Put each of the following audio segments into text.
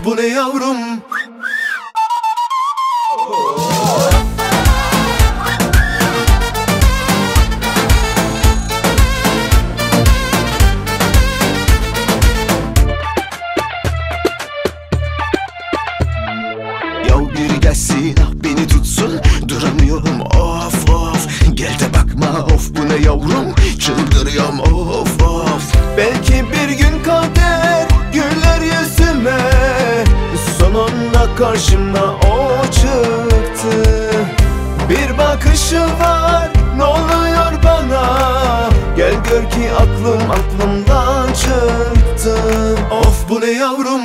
Of bu ne yavrum. Yav biri gelsin beni tutsun, duramıyorum of of. Gel de bakma of bu ne yavrum, çıldırıyorum of of. Belki bir gün kader güler yüzüme, sonunda karşıma o çıktı. Bir bakışı var, ne oluyor bana? Gel gör ki aklımdan çıktı. Of bu ne yavrum.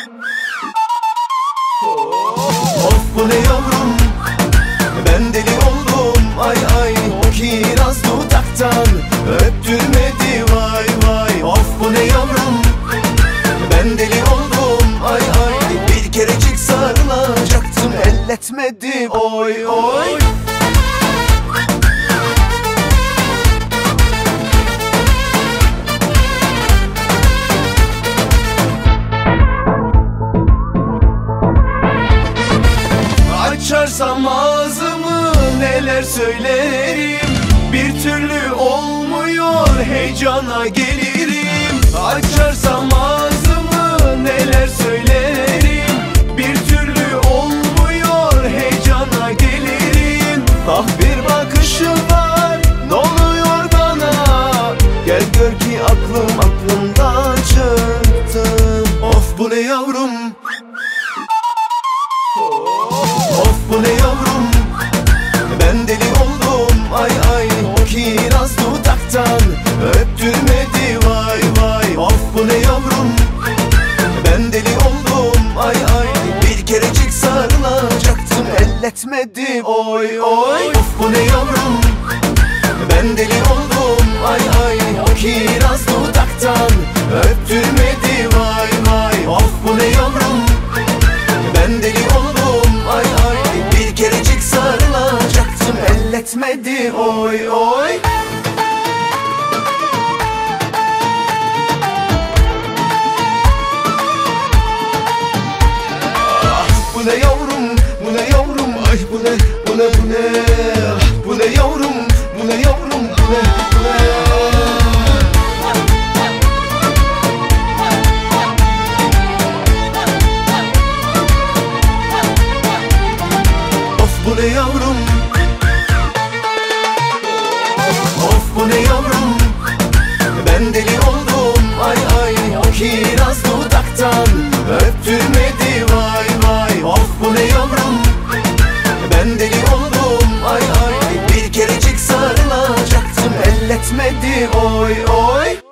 Of bu ne yavrum. Ben deli oldum ay ay, kiraz dudaktan öptürmedi vay vay. Of bu ne yavrum. Ben deli oldum ay ay, bir kerecik sarılacaktım elletmedi oy oy. Açarsam ağzımı neler söylerim, bir türlü olmuyor heyecana gelirim. Açarsam ağzımı neler söylerim, bir türlü olmuyor heyecana gelirim. Ah bir bakışı var, ne oluyor bana? Gel gör ki aklımdan çıktı. Of bu ne yavrum. Of bu ne yavrum. Ben deli oldum ay ay, kiraz dudaktan öptürmedi vay vay. Of bu ne yavrum. Ben deli oldum ay ay, bir kerecik sarılacaktım elletmedi oy oy. Of bu ne yavrum. Ben deli oldum ay ay, kiraz dudaktan öptürmedi vay vay. Of bu ne yavrum. Ben deli oldum ay ay, bir kerecik sarılacaktım elletmedi oy oy. Ah bu ne yavrum, bu ne yavrum, ay bu ne, bu ne, bu ne. Ah bu ne yavrum, bu ne yavrum, bu ne, bu ne. Bu ne yavrum. Of bu ne yavrum. Ben deli oldum ay ay, kiraz dudaktan öptürmedi vay vay. Of bu ne yavrum. Ben deli oldum ay ay, bir kerecik sarılacaktım elletmedi oy oy.